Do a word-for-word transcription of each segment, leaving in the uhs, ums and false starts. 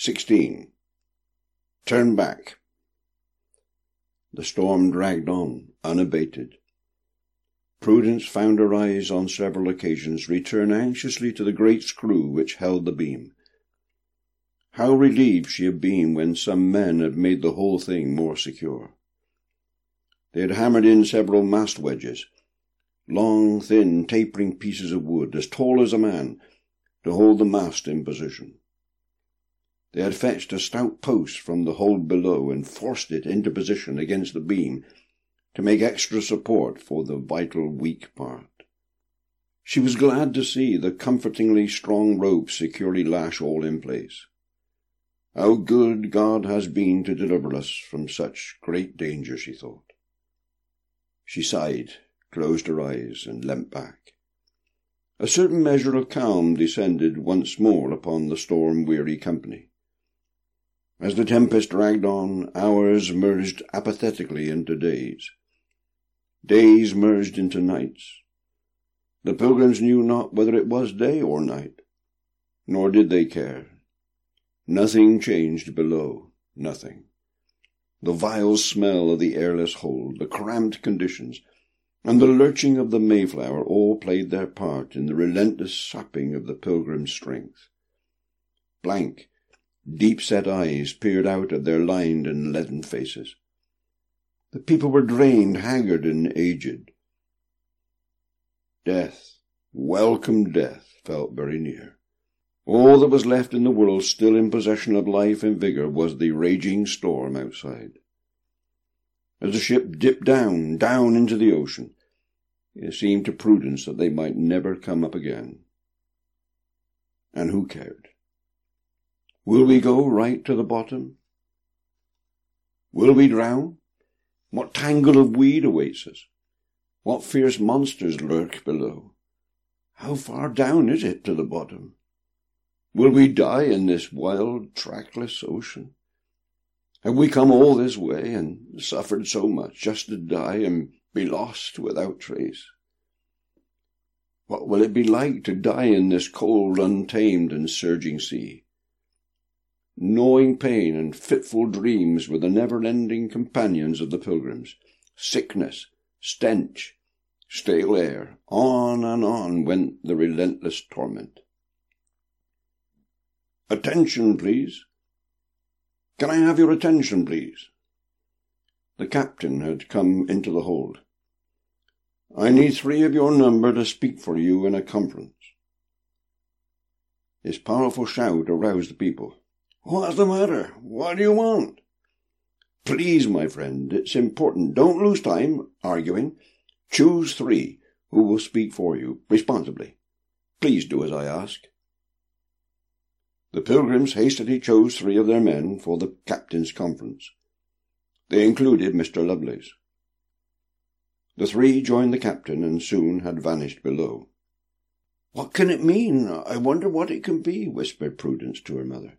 Sixteen. Turn back. The storm dragged on, unabated. Prudence found her eyes on several occasions return anxiously to the great screw which held the beam. How relieved she had been when some men had made the whole thing more secure. They had hammered in several mast wedges, long, thin, tapering pieces of wood, as tall as a man, to hold the mast in position. They had fetched a stout post from the hold below and forced it into position against the beam to make extra support for the vital weak part. She was glad to see the comfortingly strong rope securely lash all in place. How good God has been to deliver us from such great danger, she thought. She sighed, closed her eyes, and leant back. A certain measure of calm descended once more upon the storm-weary company. As the tempest dragged on, hours merged apathetically into days. Days merged into nights. The pilgrims knew not whether it was day or night, nor did they care. Nothing changed below, nothing. The vile smell of the airless hold, the cramped conditions, and the lurching of the Mayflower all played their part in the relentless sapping of the pilgrims' strength. Blank, deep-set eyes peered out of their lined and leaden faces. The people were drained, haggard, and aged. Death, welcome death, felt very near. All that was left in the world still in possession of life and vigour was the raging storm outside. As the ship dipped down, down into the ocean, it seemed to Prudence that they might never come up again. And who cared? Will we go right to the bottom? Will we drown? What tangle of weed awaits us? What fierce monsters lurk below? How far down is it to the bottom? Will we die in this wild, trackless ocean? Have we come all this way and suffered so much just to die and be lost without trace? What will it be like to die in this cold, untamed, and surging sea? Gnawing pain and fitful dreams were the never-ending companions of the pilgrims. Sickness, stench, stale air, on and on went the relentless torment. Attention, please. Can I have your attention, please? The captain had come into the hold. I need three of your number to speak for you in a conference. His powerful shout aroused the people. What's the matter? What do you want? Please, my friend, it's important. Don't lose time arguing. Choose three who will speak for you responsibly. Please do as I ask. The pilgrims hastily chose three of their men for the captain's conference. They included Mister Lovelace. The three joined the captain and soon had vanished below. What can it mean? I wonder what it can be, whispered Prudence to her mother.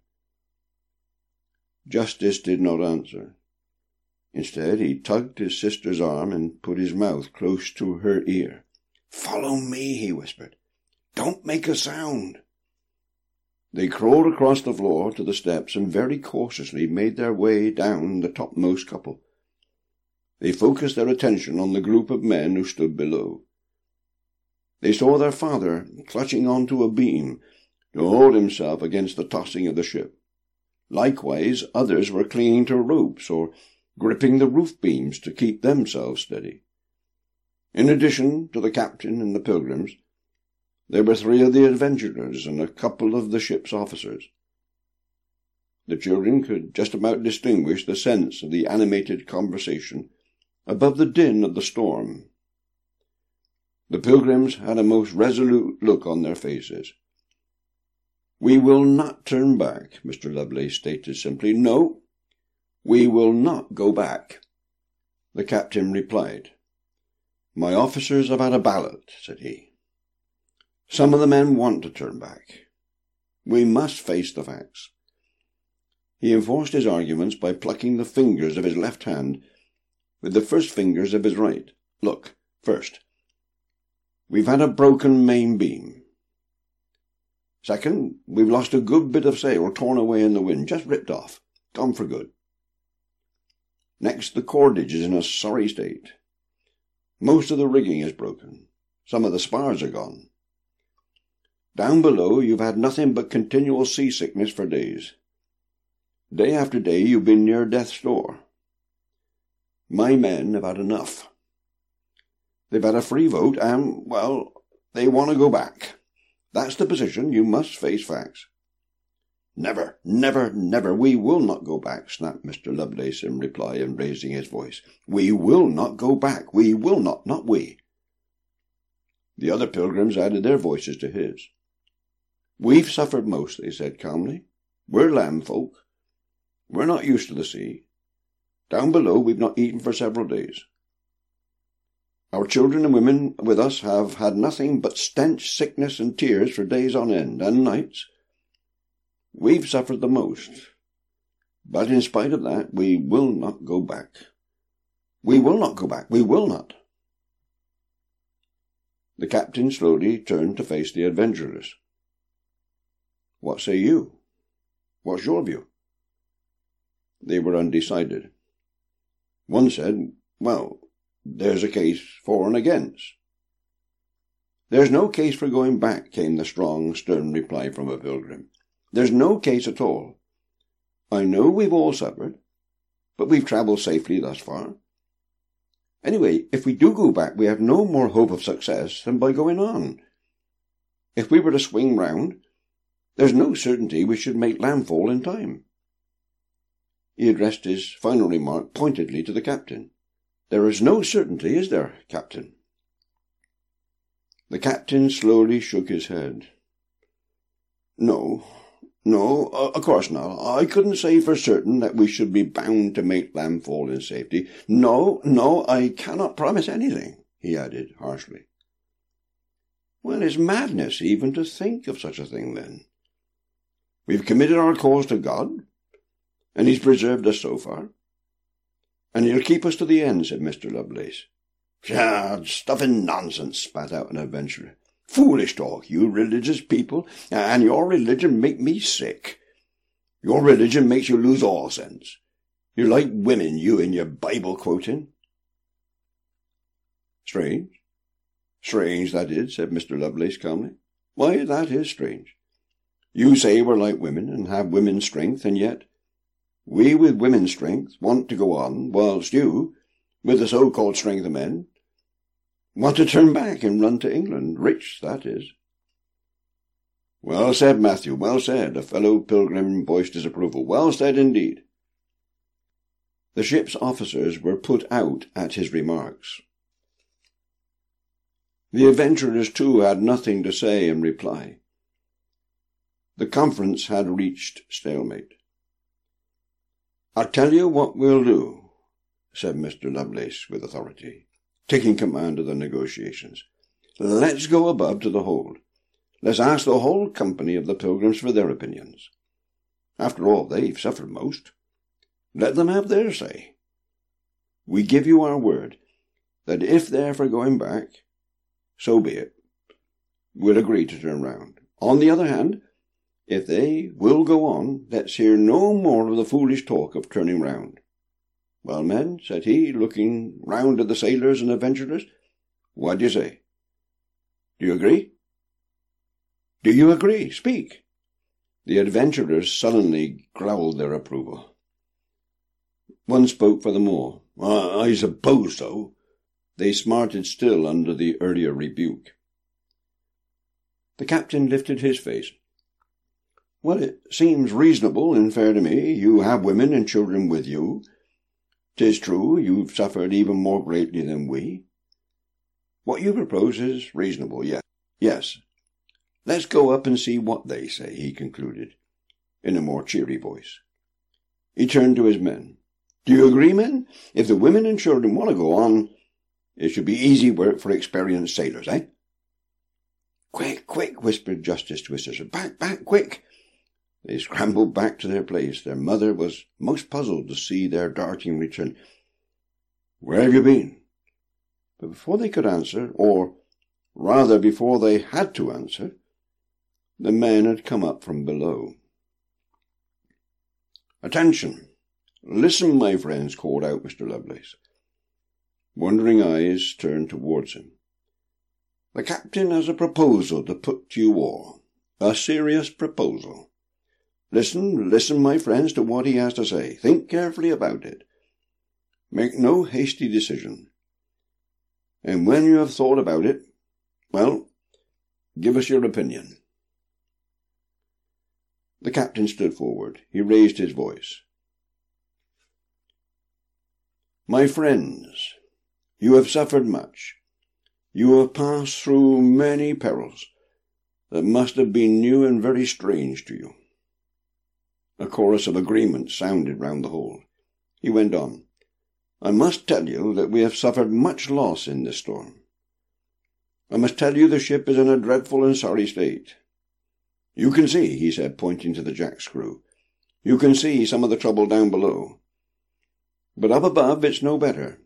Justice did not answer. Instead, he tugged his sister's arm and put his mouth close to her ear. Follow me, he whispered. Don't make a sound. They crawled across the floor to the steps and very cautiously made their way down the topmost couple. They focused their attention on the group of men who stood below. They saw their father clutching onto a beam to hold himself against the tossing of the ship. Likewise, others were clinging to ropes or gripping the roof beams to keep themselves steady. In addition to the captain and the pilgrims, there were three of the adventurers and a couple of the ship's officers. The children could just about distinguish the sense of the animated conversation above the din of the storm. The pilgrims had a most resolute look on their faces. We will not turn back, Mister Lovelace stated simply. No, we will not go back. The captain replied. My officers have had a ballot, said he. Some of the men want to turn back. We must face the facts. He enforced his arguments by plucking the fingers of his left hand with the first fingers of his right. Look, first, we've had a broken main beam. Second, we've lost a good bit of sail torn away in the wind, just ripped off, gone for good. Next, the cordage is in a sorry state. Most of the rigging is broken. Some of the spars are gone. Down below, you've had nothing but continual seasickness for days. Day after day, you've been near death's door. My men have had enough. They've had a free vote, and, well, they want to go back. That's the position. You must face facts. Never, never, never. We will not go back, snapped Mister Lovelace in reply, and raising his voice. We will not go back. We will not, not we. The other pilgrims added their voices to his. We've suffered most, they said calmly. We're land folk. We're not used to the sea. Down below we've not eaten for several days. Our children and women with us have had nothing but stench, sickness, and tears for days on end, and nights. We've suffered the most. But in spite of that, we will not go back. We will not go back. We will not. The captain slowly turned to face the adventurers. What say you? What's your view? They were undecided. One said, well, there's a case for and against. There's no case for going back, came the strong, stern reply from a pilgrim. There's no case at all. I know we've all suffered, but we've travelled safely thus far. Anyway, if we do go back, we have no more hope of success than by going on. If we were to swing round, there's no certainty we should make landfall in time. He addressed his final remark pointedly to the captain. There is no certainty, is there, Captain? The captain slowly shook his head. No, no, of course not. I couldn't say for certain that we should be bound to make landfall in safety. No, no, I cannot promise anything, he added harshly. Well, it's madness even to think of such a thing, then. We've committed our cause to God, and he's preserved us so far. And he'll keep us to the end, said Mister Lovelace. Pshaw, stuff and nonsense, spat out an adventurer. Foolish talk, you religious people, and your religion make me sick. Your religion makes you lose all sense. You're like women, you and your Bible quoting. Strange. Strange, that is, said Mister Lovelace calmly. Why, that is strange. You say we're like women and have women's strength, and yet we with women's strength want to go on, whilst you, with the so-called strength of men, want to turn back and run to England, rich, that is. Well said, Matthew, well said. A fellow pilgrim voiced his approval. Well said indeed. The ship's officers were put out at his remarks. The adventurers, too, had nothing to say in reply. The conference had reached stalemate. I'll tell you what we'll do, said Mister Lovelace with authority, taking command of the negotiations. Let's go above to the hold. Let's ask the whole company of the pilgrims for their opinions. After all, they've suffered most. Let them have their say. We give you our word that if they're for going back, so be it. We'll agree to turn round. On the other hand, if they will go on, let's hear no more of the foolish talk of turning round. Well, men, said he, looking round at the sailors and adventurers, what do you say? Do you agree? Do you agree? Speak. The adventurers sullenly growled their approval. One spoke for them all. Uh, I suppose so. They smarted still under the earlier rebuke. The captain lifted his face. Well, it seems reasonable and fair to me. You have women and children with you. 'Tis true, you've suffered even more greatly than we. What you propose is reasonable, yes. Yes. Let's go up and see what they say, he concluded, in a more cheery voice. He turned to his men. Do you agree, men? If the women and children want to go on, it should be easy work for experienced sailors, eh? Quick, quick, whispered Justice to his sister. Back, back, quick! They scrambled back to their place. Their mother was most puzzled to see their darting return. Where have you been? But before they could answer, or rather before they had to answer, The men had come up from below. "Attention! Listen, my friends," called out Mister Lovelace. Wondering eyes turned towards him. "The captain has a proposal to put to you all. A serious proposal. Listen, listen, my friends, to what he has to say. Think carefully about it. Make no hasty decision. And when you have thought about it, well, give us your opinion." The captain stood forward. He raised his voice. "My friends, you have suffered much. You have passed through many perils that must have been new and very strange to you." A chorus of agreement sounded round the hall. He went on. "I must tell you that we have suffered much loss in this storm. I must tell you the ship is in a dreadful and sorry state. You can see," he said, pointing to the jack screw, "you can see some of the trouble down below. But up above it's no better.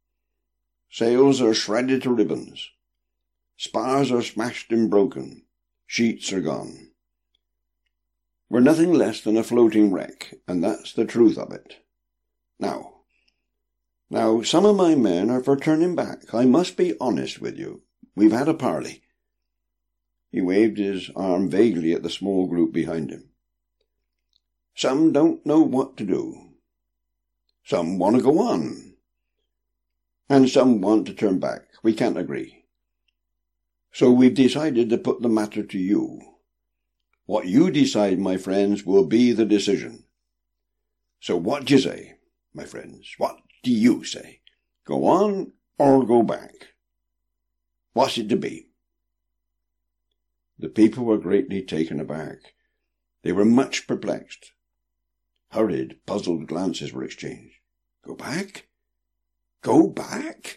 Sails are shredded to ribbons. Spars are smashed and broken. Sheets are gone. We're nothing less than a floating wreck, and that's the truth of it. Now, now, some of my men are for turning back. I must be honest with you. We've had a parley." He waved his arm vaguely at the small group behind him. "Some don't know what to do. Some want to go on. And some want to turn back. We can't agree. So we've decided to put the matter to you. What you decide, my friends, will be the decision. So what do you say, my friends? What do you say? Go on or go back? What's it to be?" The people were greatly taken aback. They were much perplexed. Hurried, puzzled glances were exchanged. "Go back? Go back?"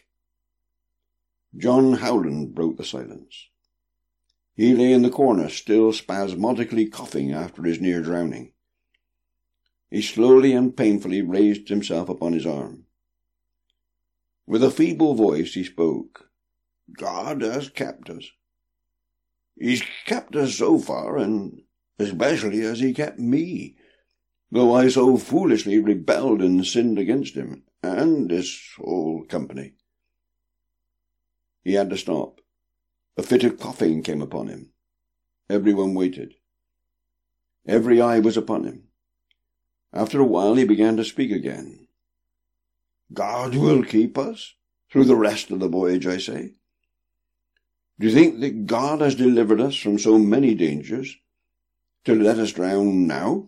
John Howland broke the silence. He lay in the corner, still spasmodically coughing after his near drowning. He slowly and painfully raised himself upon his arm. With a feeble voice he spoke. "God has kept us. He's kept us so far, and especially as he kept me, though I so foolishly rebelled and sinned against him, and his whole company." He had to stop. A fit of coughing came upon him. Everyone waited. Every eye was upon him. After a while he began to speak again. "God will keep us through the rest of the voyage, I say. Do you think that God has delivered us from so many dangers to let us drown now?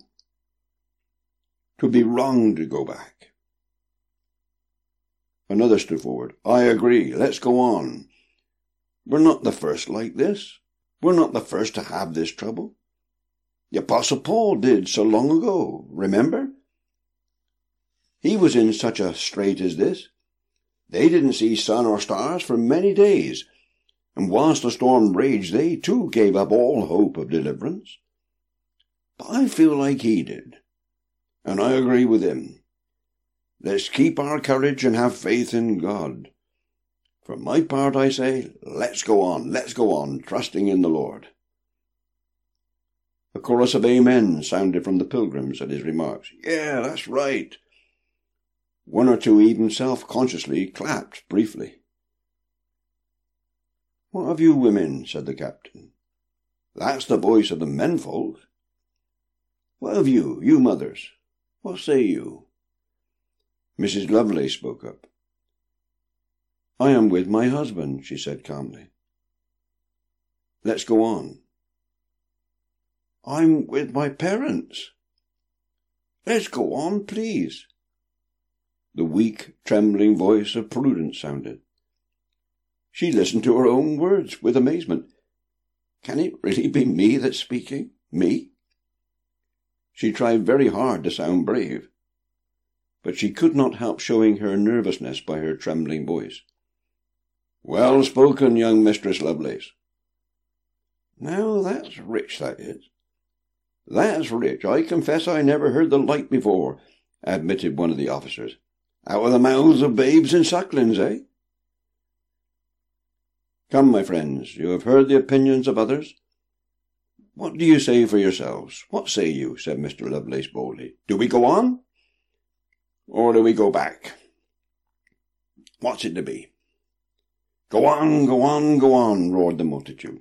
'Twould be wrong to go back." Another stood forward. "I agree. Let's go on. We're not the first like this. We're not the first to have this trouble. The Apostle Paul did so long ago, remember? He was in such a strait as this. They didn't see sun or stars for many days, and whilst the storm raged, they too gave up all hope of deliverance. But I feel like he did, and I agree with him. Let's keep our courage and have faith in God. For my part, I say, let's go on, let's go on, trusting in the Lord." A chorus of amen sounded from the pilgrims at his remarks. "Yeah, that's right." One or two even self-consciously clapped briefly. "What of you women?" said the captain. "That's the voice of the menfolk. What of you, you mothers? What say you?" Missus Lovelace spoke up. "I am with my husband," she said calmly. "Let's go on." "I'm with my parents." "Let's go on, please." The weak, trembling voice of Prudence sounded. She listened to her own words with amazement. Can it really be me that's speaking? Me? She tried very hard to sound brave, but she could not help showing her nervousness by her trembling voice. "Well spoken, young Mistress Lovelace." "Now that's rich, that is. That's rich. I confess I never heard the like before," admitted one of the officers. "Out of the mouths of babes and sucklings, eh?" "Come, my friends, you have heard the opinions of others. What do you say for yourselves? What say you? Said Mister Lovelace boldly. Do we go on? Or do we go back? What's it to be? Go on, go on, go on, roared the multitude.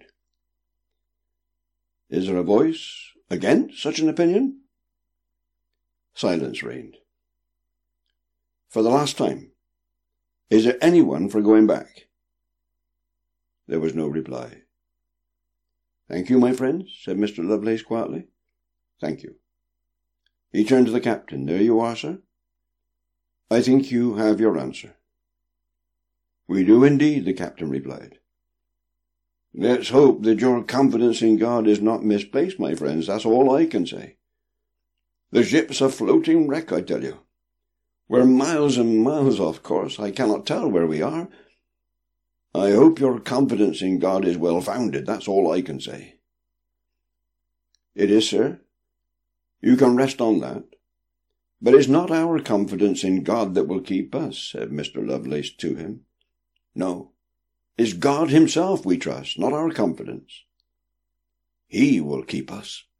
Is there a voice against such an opinion? Silence reigned. For the last time, is there anyone for going back? There was no reply. Thank you, my friends, said Mister Lovelace quietly. Thank you. He turned to the captain. There you are, sir. I think you have your answer. We do indeed, the captain replied. Let's hope that your confidence in God is not misplaced, my friends. That's all I can say. The ship's a floating wreck, I tell you. We're miles and miles off course. I cannot tell where we are. I hope your confidence in God is well-founded. That's all I can say. It is, sir. You can rest on that. But it's not our confidence in God that will keep us, said Mister Lovelace to him. No, it's God himself we trust, not our confidence. He will keep us.